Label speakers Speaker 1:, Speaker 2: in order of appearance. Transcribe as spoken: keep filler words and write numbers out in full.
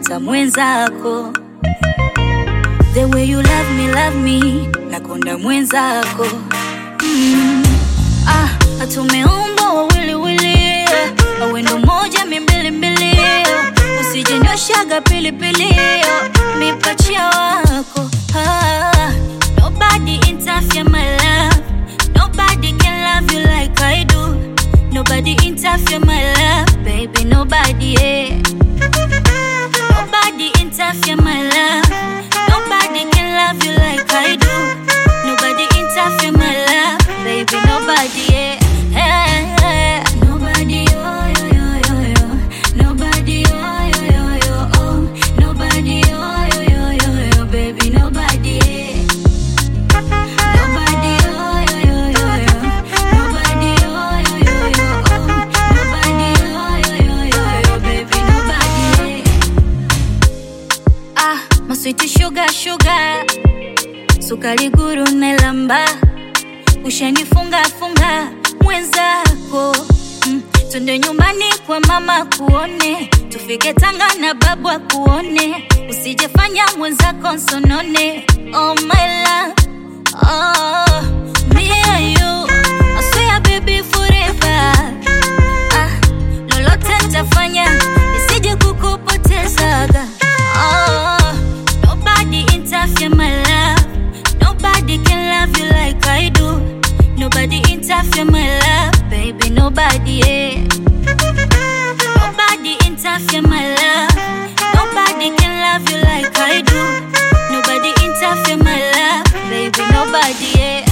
Speaker 1: hata mwenzako. The way you love me, love me, nakonda mwenzako. mm. Ah, hatumeumbwa wawili wili, awendo moja mimbili mbili. Usijenyoshaga pili pili, mipachia wako. ah, Nobody interfere my love, nobody can love you like I do. Nobody interfere my love, baby, nobody, yeah. Nobody interfere my love, nobody can love you like I do. Nobody interfere my love, baby, nobody, yeah. Hey, hey. Nobody, oh, yo, yo, yo, yo. Nobody, oh, yo, yo, yo, oh. Nobody, oh, yo, yo, yo, yo, baby, nobody, yeah. Nobody, oh, yo, yo, yo, yo. Nobody, oh, yo, yo, yo, oh. Nobody, oh, yo, yo, yo, yo, baby, nobody, yeah. Ah, my sweet sugar, sugar. Sukari guru nelamba, ushanifunga funga mwenzako. mm. Tunde nyumbani kwa mama kuone, tufike Tanga na babu kuone. Usijefanya mwenzako nsonone. Oh my love, oh me and you, I swear baby forever. Ah, lolote nitafanya nisije kukupotezaga. Oh, nobody interfere my love, nobody can love you like I do. Nobody interfere my love, baby, nobody, yeah. Nobody interfere my love, nobody can love you like I do. Nobody interfere my love, baby, nobody, yeah.